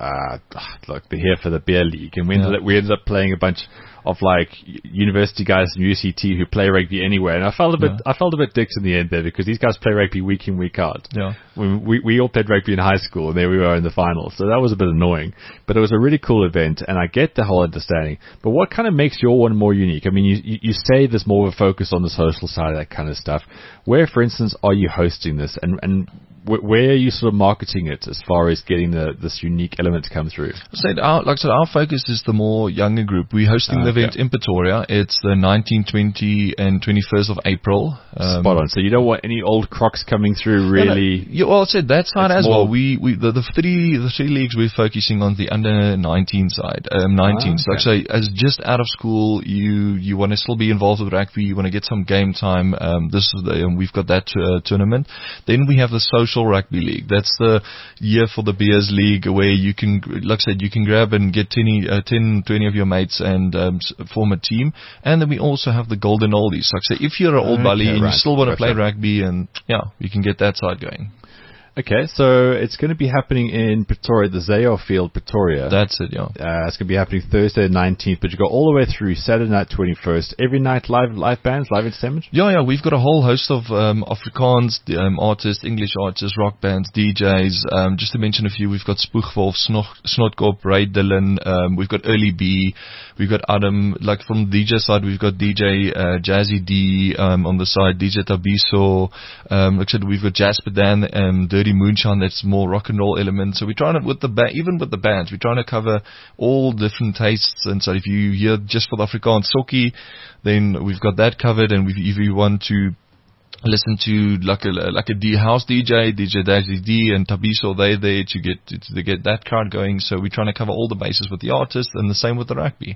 here for the beer league, and we ended up playing a bunch of like university guys from UCT who play rugby anywhere, and I felt a bit dicks in the end there, because these guys play rugby week in, week out. Yeah, we all played rugby in high school, and there we were in the final, so that was a bit annoying. But it was a really cool event, and I get the whole understanding. But what kind of makes your one more unique? I mean, you say there's more of a focus on the social side of that kind of stuff. Where, for instance, are you hosting this, and where are you sort of marketing it as far as getting this unique element to come through? Our focus is the more younger group. We're hosting the event in Pretoria. It's the 19th, 20th, and 21st of April. Spot on. So you don't want any old crocs coming through, really? Well, I said that side as well. The three leagues we're focusing on the under 19 side. 19. So actually, as just out of school, you want to still be involved with rugby. You want to get some game time. We've got that tournament. Then we have the social rugby league. That's the year for the Beers League, where you can, like I said, you can grab and get 10, 20 of your mates and form a team. And then we also have the Golden Oldies. Like I say, if you're an old bully and you still want to play rugby, and you can get that side going. Okay, so it's going to be happening in Pretoria, the Zayo Field, Pretoria. That's it, yeah. It's going to be happening Thursday the 19th, but you go all the way through Saturday night 21st. Every night live bands, live entertainment? Yeah, we've got a whole host of Afrikaans artists, English artists, rock bands, DJs. Just to mention a few, we've got Spoegwolf, Snotkop, Ray Dillon, we've got Early B, we've got Adam. Like from the DJ side, we've got DJ Jazzy D, on the side, DJ Tabiso, like I said, we've got Jasper Dan, Dirty Moonshine, that's more rock and roll elements. So we're trying to, even with the bands, we're trying to cover all different tastes. And so if you hear just for the Afrikaans Sokkie, then we've got that covered. And if you want to listen to like a house DJ Daisy D and Tabiso, they're there to get that crowd going. So we're trying to cover all the bases with the artists, and the same with the rugby.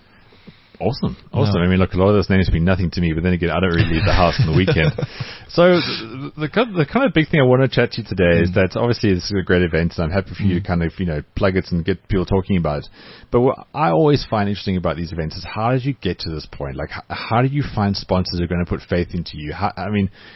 Awesome. Yeah. I mean, look, a lot of those names mean nothing to me, but then again, I don't really leave the house on the weekend. So the kind of big thing I want to chat to you today is that obviously this is a great event, and I'm happy for you to kind of, plug it and get people talking about it. But what I always find interesting about these events is, how did you get to this point? Like, how do you find sponsors who are going to put faith into you? I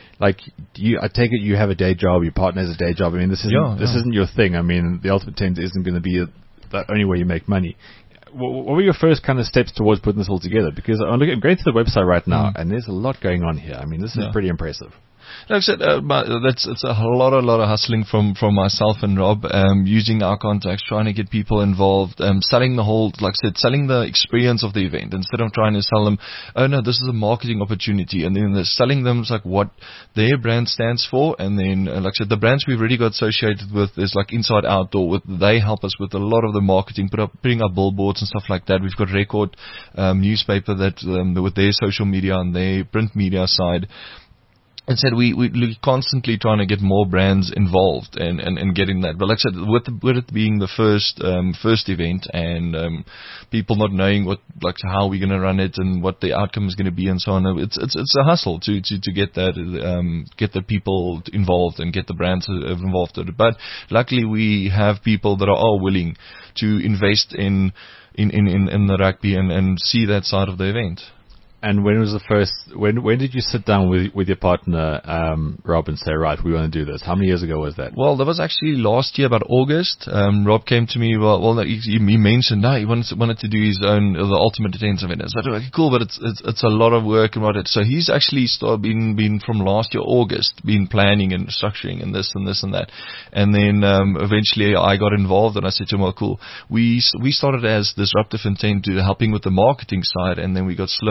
take it you have a day job, your partner has a day job. I mean, this isn't your thing. I mean, the Ultimate Tens isn't going to be the only way you make money. What were your first kind of steps towards putting this all together? Because I'm going to the website right now, and there's a lot going on here. I mean, this is pretty impressive. Like I said, it's a lot of hustling from myself and Rob, using our contacts, trying to get people involved, selling the whole, like I said, selling the experience of the event, instead of trying to sell them, oh no, this is a marketing opportunity, and then selling them like what their brand stands for. And then, like I said, the brands we've already got associated with is like Inside Outdoor. They help us with a lot of the marketing, putting up billboards and stuff like that. We've got Record newspaper that with their social media and their print media side. And said we're constantly trying to get more brands involved and getting that. But like I said, with it being the first event, and people not knowing how we're going to run it and what the outcome is going to be and so on, it's a hustle to get that, get the people involved and get the brands involved with it. But luckily we have people that are all willing to invest in the rugby and see that side of the event. And when was the first? When did you sit down with your partner, Rob, and say, right, we want to do this? How many years ago was that? Well, that was actually last year, about August. Rob came to me. He mentioned he wanted to do his own the Ultimate Tens event. I said, okay, cool, but it's a lot of work and what. So he's actually been from last year August, been planning and structuring and this and this and that. And then eventually I got involved, and I said to him, well, cool. We started as Disruptive Intent, to helping with the marketing side, and then we got slowly but surely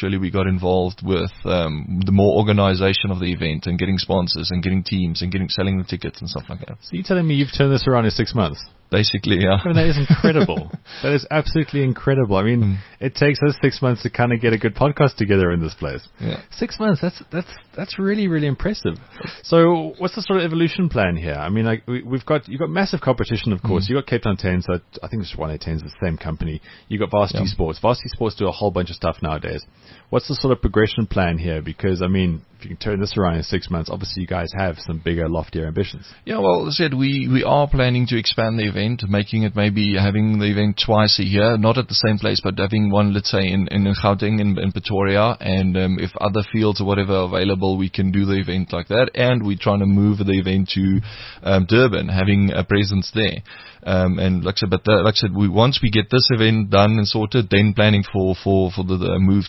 really we got involved with the more organization of the event and getting sponsors and getting teams and selling the tickets and stuff like that. So you're telling me you've turned this around in 6 months? Basically, yeah. I mean, that is incredible. That is absolutely incredible. I mean, it takes us 6 months to kind of get a good podcast together in this place. Yeah. 6 months, that's really, really impressive. So what's the sort of evolution plan here? I mean, like you've got massive competition, of course. You've got Cape Town 10, so I think it's 1A10 is the same company. You've got Varsity Sports. Varsity Sports do a whole bunch of stuff nowadays. What's the sort of progression plan here? Because, I mean, if you can turn this around in 6 months, obviously you guys have some bigger, loftier ambitions. Yeah, well, as I said, we are planning to expand the event, making it maybe having the event twice a year, not at the same place, but having one, let's say, in Gauteng, in Pretoria, and if other fields or whatever are available, we can do the event like that, and we're trying to move the event to Durban, having a presence there. And like I said, once we get this event done and sorted, then planning for the move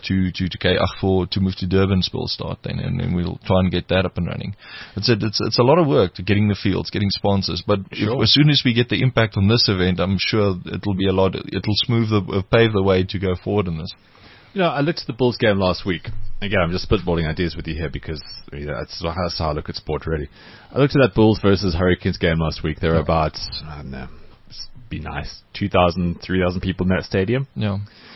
to move to Durban will start then, and then we'll try and get that up and running. It's a lot of work to getting the fields, getting sponsors, but as soon as we get the impact on this event, I'm sure it'll be it'll pave the way to go forward in this. You know, I looked at the Bulls game last week. Again, I'm just spitballing ideas with you here because that's how I look at sport, really. I looked at that Bulls versus Hurricanes game last week. There were about, I don't know, be nice, 2,000, 3,000 people in that stadium. Yeah.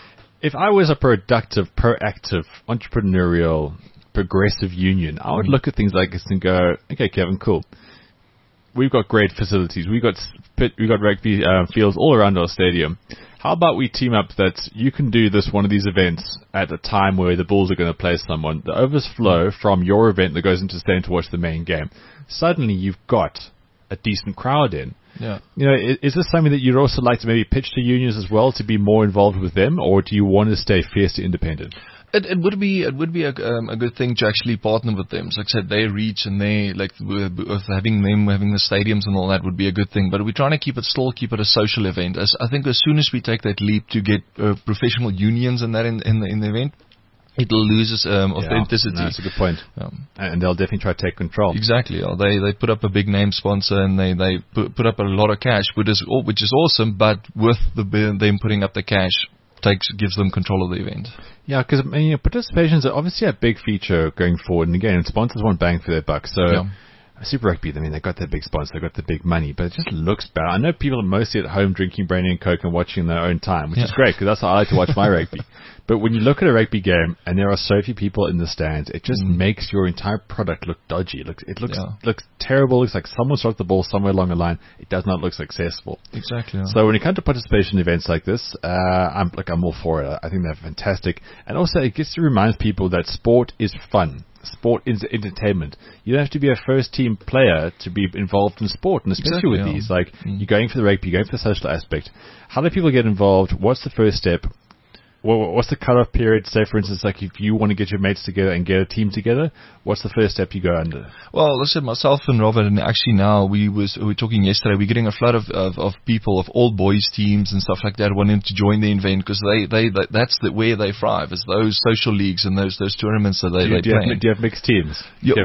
If I was a productive, proactive, entrepreneurial, progressive union, I would look at things like this and go, okay, Kevin, cool. We've got great facilities. We've got rugby fields all around our stadium. How about we team up that you can do one of these events at a time where the Bulls are going to play someone. The overflow from your event that goes into the stadium to watch the main game. Suddenly you've got a decent crowd in. Yeah. You know, is this something that you'd also like to maybe pitch to unions as well to be more involved with them, or do you want to stay fiercely independent? It would be a good thing to actually partner with them. So like I said, their reach and they with having the stadiums and all that would be a good thing. But we're trying to keep it a social event. I think as soon as we take that leap to get professional unions in the event, it'll lose its authenticity. That's a good point. And they'll definitely try to take control. Exactly. They put up a big name sponsor and they put up a lot of cash, which is awesome. But with them putting up the cash, gives them control of the event. Yeah, because participation is obviously a big feature going forward. And again, sponsors want bang for their buck. So Super Rugby, I mean, they got their big sponsor, they got the big money, but it just looks bad. I know people are mostly at home drinking brandy and coke and watching in their own time, which is great because that's how I like to watch my rugby. But when you look at a rugby game and there are so few people in the stands, it just makes your entire product look dodgy. It looks terrible. It looks like someone struck the ball somewhere along the line. It does not look successful. Exactly. Yeah. So when it comes to participation events like this, I'm all for it. I think they're fantastic. And also it gets to remind people that sport is fun. Sport is entertainment. You don't have to be a first team player to be involved in sport, and especially with these. Like, you're going for the rugby, you're going for the social aspect. How do people get involved? What's the first step? What's the cut-off period? Say, for instance, like if you want to get your mates together and get a team together, what's the first step you go under? Well, listen, myself and Robert, and actually now we were talking yesterday, we're getting a flood of people, of all boys teams and stuff like that wanting to join the event because that's where they thrive, is those social leagues and those tournaments that they play. Do you have mixed teams?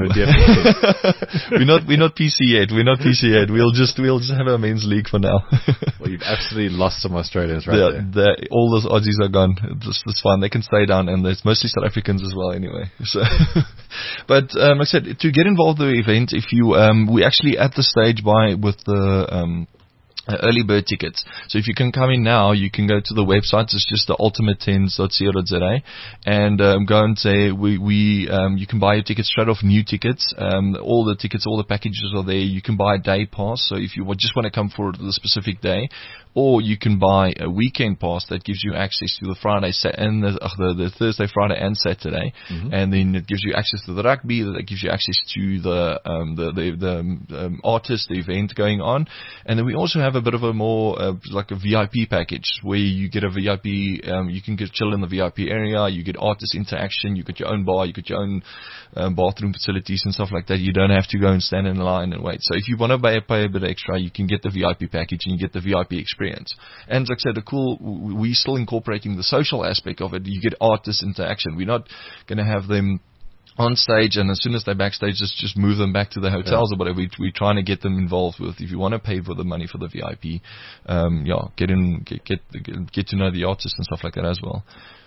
We're not PC yet. We'll just have a men's league for now. Well, you've absolutely lost some Australians there. All those Aussies are gone. It's fine. They can stay down, and there's mostly South Africans as well anyway. So, but like I said, to get involved in the event, if you we actually at the stage with the early bird tickets. So if you can come in now, you can go to the website. It's just the ultimate10s.co.za and go and say you can buy your tickets straight off, new tickets. All the tickets, all the packages are there. You can buy a day pass. So if you just want to come for the specific day, or you can buy a weekend pass that gives you access to the Friday and the Thursday, Friday, and Saturday, and then it gives you access to the rugby. That gives you access to the artist, the event going on, and then we also have a bit of a more like a VIP package where you get a VIP. You can chill in the VIP area. You get artist interaction. You get your own bar. You get your own bathroom facilities and stuff like that. You don't have to go and stand in line and wait. So if you want to pay a bit extra, you can get the VIP package and you get the VIP experience. And like I said, we're still incorporating the social aspect of it. You get artist interaction. We're not going to have them on stage and as soon as they're backstage just move them back to the hotels or whatever. We're trying to get them involved with. If you want to pay for the money for the VIP, get to know the artists and stuff like that as well.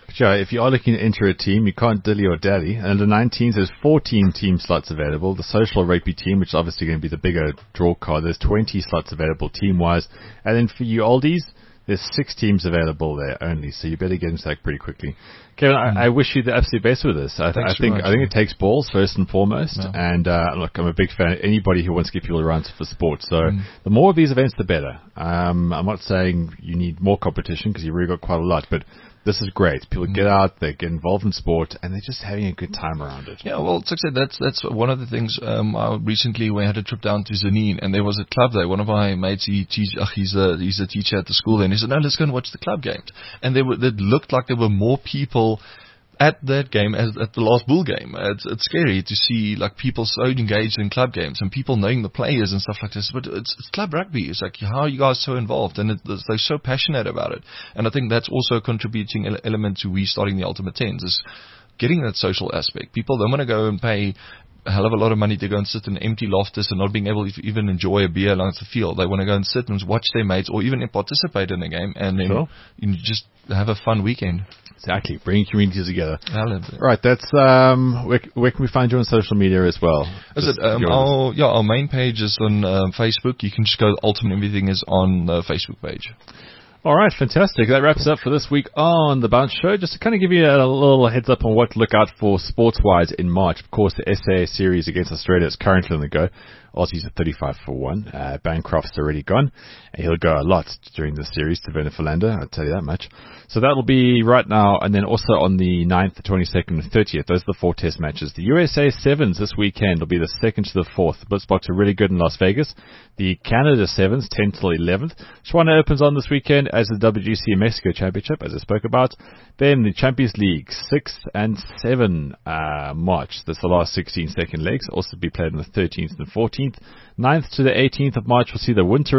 Sure, if you are looking to enter a team, you can't dilly or dally. And under 19s, there's 14 team slots available. The social rugby team, which is obviously going to be the bigger draw card, there's 20 slots available team-wise. And then for you oldies, there's 6 teams available there only, so you better get into that pretty quickly. Kevin, I wish you the absolute best with this. I think it takes balls first and foremost, and look, I'm a big fan of anybody who wants to get people around for sport. So the more of these events, the better. I'm not saying you need more competition because you've really got quite a lot, but this is great. People get out, they get involved in sport, and they're just having a good time around it. Yeah, well, like I said, that's one of the things. Recently, we had a trip down to Zanin, and there was a club there. One of my mates, he's a teacher at the school there, and he said, "No, let's go and watch the club games." And it looked like there were more people at that game as at the last Bull game. It's scary to see like people so engaged in club games and people knowing the players and stuff like this. But it's club rugby. It's like, how are you guys so involved? And they're so passionate about it. And I think that's also a contributing element to restarting the Ultimate Tens, is getting that social aspect. People don't want to go and pay a hell of a lot of money to go and sit in empty lofters and not being able to even enjoy a beer along the field. They want to go and sit and watch their mates or even participate in a game and then just have a fun weekend. Exactly, bringing communities together. Right, that's where can we find you on social media as well? Our main page is on Facebook. You can just go. Ultimate Everything is on the Facebook page. All right, fantastic. That wraps up for this week on The Bounce Show. Just to kind of give you a little heads up on what to look out for sports-wise in March. Of course, the SA series against Australia is currently on the go. Aussies are 35 for 1. Bancroft's already gone. And he'll go a lot during the series to Werner Philander, I'll tell you that much. So that'll be right now, and then also on the 9th, the 22nd, and the 30th. Those are the 4 test matches. The USA Sevens this weekend will be the 2nd to the 4th. The Blitzboks are really good in Las Vegas. The Canada Sevens, 10th till 11th. Shwana opens on this weekend as the WGC Mexico Championship, as I spoke about. Then the Champions League, 6th and 7 March. That's the last 16 second legs. Also be played on the 13th and 14th. 9th to the 18th of March, we'll see the Winter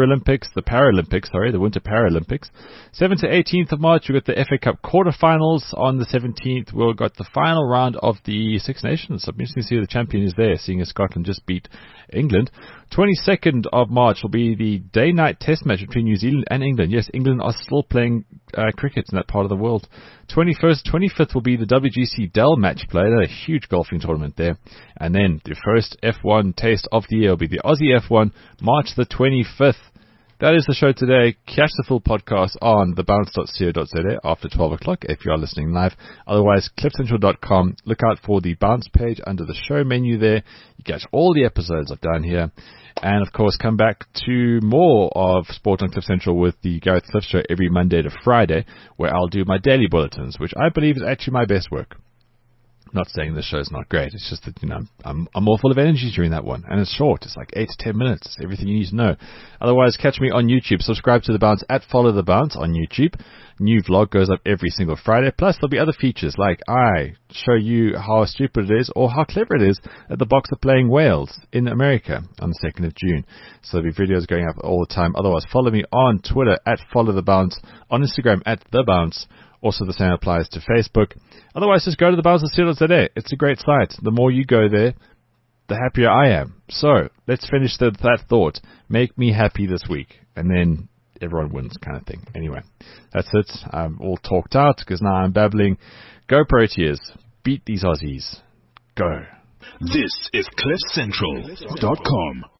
Paralympics. 7th to 18th of March, we've got the FA Cup quarterfinals. On the 17th, we've got the final round of the Six Nations. So I'm interested to see who the champion is there, seeing as Scotland just beat England. 22nd of March will be the day-night test match between New Zealand and England. Yes, England are still playing cricket in that part of the world. 25th will be the WGC Dell match play. That's a huge golfing tournament there. And then the first F1 taste of the year will be the Aussie F1, March the 25th. That is the show today. Catch the full podcast on thebounce.co.za after 12 o'clock if you are listening live. Otherwise, cliffcentral.com. Look out for the Bounce page under the show menu there. You catch all the episodes I've done here. And, of course, come back to more of Sport on Cliff Central with the Gareth Cliff Show every Monday to Friday, where I'll do my daily bulletins, which I believe is actually my best work. Not saying the show's not great. It's just that, I'm all full of energy during that one. And it's short. It's like 8 to 10 minutes. It's everything you need to know. Otherwise, catch me on YouTube. Subscribe to The Bounce at Follow The Bounce on YouTube. New vlog goes up every single Friday. Plus, there'll be other features like I show you how stupid it is or how clever it is that the Boks are playing Wales in America on the 2nd of June. So there'll be videos going up all the time. Otherwise, follow me on Twitter at Follow The Bounce, on Instagram at The Bounce. Also, the same applies to Facebook. Otherwise, just go to thebounce.co.za. It's a great site. The more you go there, the happier I am. So, let's finish that thought. Make me happy this week. And then everyone wins kind of thing. Anyway, that's it. I'm all talked out because now I'm babbling. Go Proteas. Beat these Aussies. Go. This is CliffCentral.com.